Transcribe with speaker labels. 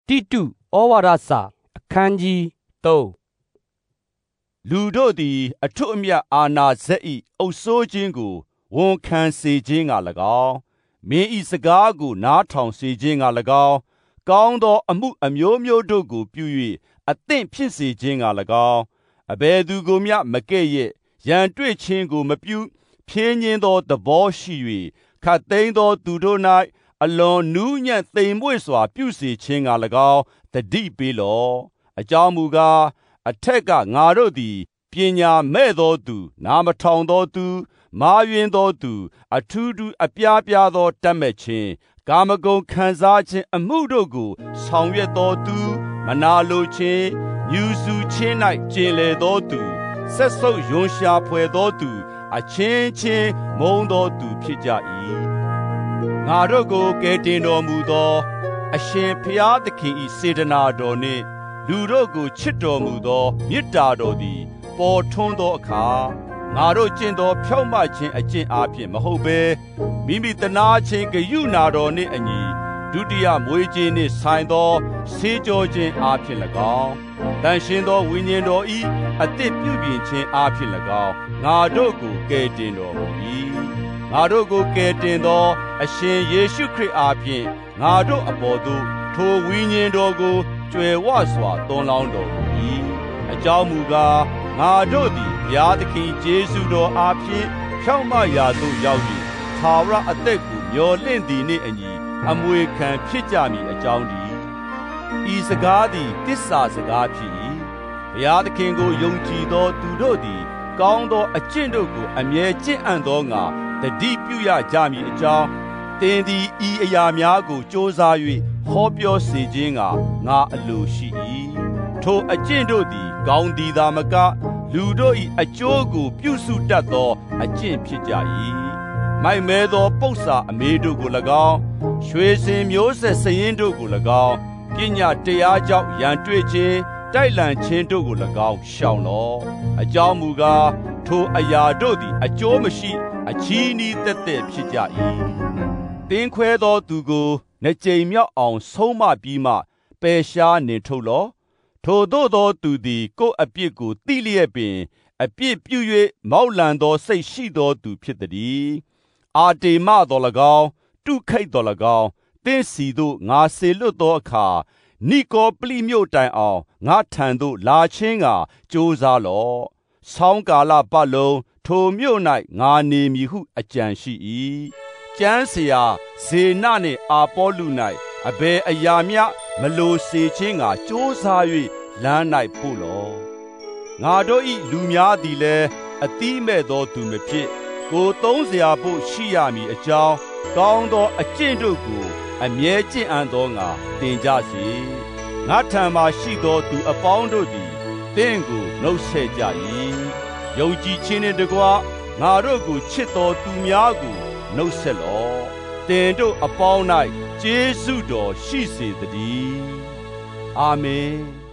Speaker 1: တိတုဩဝါဒစာအခန်းကြီး3
Speaker 2: လူတို့သည်အထွတ်အမြတ်အာဏာစက်၏အုပ်စိုးခြင်းကိုဝန်ခံစေခြင်းက၎င်းမင်း၏စကားကိုနားထောင်စေခြင်းက၎င်းကောင်းသောအမှုအမျိုးမျိုးတို့ကိုပြု၍အသင့်ဖြစ်စေခြင်းက၎င်းအဘယ်သူကိုမျှမကဲ့ရဲ့ရန်တွေ့ခြင်းကိုမပြုဖြင်းညင်းသောသဘောရှိ၍ခတ်သိမ်းသောသူတို့၌အလွန်နူးညံ့သိမ်မွေ့စွာပြုစေခြင်းက၎င်းတတိပေးလော့အကြောင်းမူကားအထက်ကငါတို့သည်ပညာမဲ့သောသူနာမထောင်သောသူမာယွင်းသောသူအထူးထူးအပြားပြားသောတတ်မဲ့ခြင်းကာမဂုဏ်ခံစားခြင်းအမှုတို့ကိုဆောင်ရွက်သောသူမနာလိုခြင်းညူစုခြင်း၌ကျင်လေသောသူဆက်ဆုပ်ယွန်ရှာဖွယ်သောသူအချင်းချင်းမုန်းသောသူဖြစ်ကြ၏ငါတို့ကိုကယ်တင်တော်မူသောအရှင်ဘုရားသခင်၏စေတနာတော်နှင့်လူတို့ကိုချစ်တော်မူသောမေတ္တာတော်သည်ပေါ်ထွန်းသောအခါငါတို့ကျင့်သောဖြောင့်မခြင်းအကျင့်အားဖြင့်မဟုတ်ဘဲမိမိတနာခြင်းဂရုဏာတော်နှင့်အညီဒုတိယမွေးခြင်းနှင့်ဆိုင်သောဆေးကြောခြင်းအားဖြင့်၎င်းတန်ရှင်းသောဝိညာဉ်တော်၏အသစ်ပြုပြင်ခြင်းအားဖြင့်၎င်းငါတို့ကိုကယ်တင်တော်မူ၏ငါတို့ကိုကယ်တင်သောအရှင်ယေရှုခရစ်အားဖြင့်ငါတို့အပေါ်သို့ထိုဝိညာဉ်တော်ကိုကြွယ်ဝစွာသွန်းလောင်းတော်မူ၏အကြောင်းမူကားငါတို့သည်ဘုရားသခင်ယေရှုတော်အားဖြင့်ဖြောင့်မရာသို့ရောက်၍သာဝရအသက်ကိုမျှော်လင့်သည်နှင့်အညီအမွေခံဖြစ်ကြမည်အကြောင်းတည်းဤစကားသည်တစ္ဆာစကားဖြစ်၏ဘုရားသခင်ကိုယုံကြည်သောသူတို့သည်ကောင်းသောအကျင့်တို့ကိုအမြဲကျင့်အံ့သောငါတတိပြုရကြမည်အကြောင်းသင်သည်ဤအရာများကိုကြိုးစား၍ဟောပြောစေခြင်းကငါအလိုရှိ၏ထိုအကျင့်တို့သည်ကောင်းသည်သာမကလူတို့၏အကျိုးကိုပြုစုတတ်သောအကျင့်ဖြစ်ကြ၏မိုက်မဲသောပု္ပ္ပာအမေတို့ကို၎င်းရွှေစင်မျိုးဆက်စရင်တို့ကို၎င်းပညာတရားကြောင့်ရန်တွေ့ခြင်းတိုက်လန်ခြင်းတို့ကို၎င်းရှောင်လော့အကြောင်းမူကားထိုအရာတို့သည်အကျိုးမရှိအချီးနှီးသက်သက်ဖြစ်ကြ၏တင်းခွဲသောသူကိုနှစ်ကြိမ်မြောက်အောင်ဆုံးမပြီးမှပယ်ရှားနှင်ထုတ်လော့ထိုသို့သောသူသည်ကိုယ်အပြစ်ကိုသိလျက်ပင်အပြစ်ပြု၍မောက်လန်သောစိတ်ရှိသောသူဖြစ်သည်အာတေမတော်၎င်းတုခိတ်တော်၎င်းသင်စီသို့ငါစေလွတ်သောအခါနိကောပလိမြို့တိုင်အောင်ငါထံသို့လာခြင်းကကြိုးစားလော့ဆောင်းကာလပတ်လုံးထိုမြို့၌ငါနေမည်ဟုအကြံရှိ၏ကျမ်းဆရာဇေနနှင့်အာပေါလု၌အဘယ်အရာမျှမလိုစေခြင်းကကြိုးစား၍လမ်း၌ပို့လော့ငါတို့၏လူများသည်လည်းအသီးမဲ့သောသူမဖြစ်ကိုသုံးเสียဖို့ရှိရမည်အကြောင်းကောင်းသောအကျင့်တို့ကိုအမြဲကျင့်အံ့သောငါသင်ကြစေငါထံမှရှိသောသူအပေါင်းတို့သည်သင်ကိုနှုတ်ဆက်ကြ၏ယုံကြည်ခြင်းနှင့်တကွငါတို့ကိုချစ်သောသူများကိုနှုတ်ဆက်လော့သင်တို့အပေါင်း၌ကျေးဇူးတော်ရှိစေသတည်းအာမင်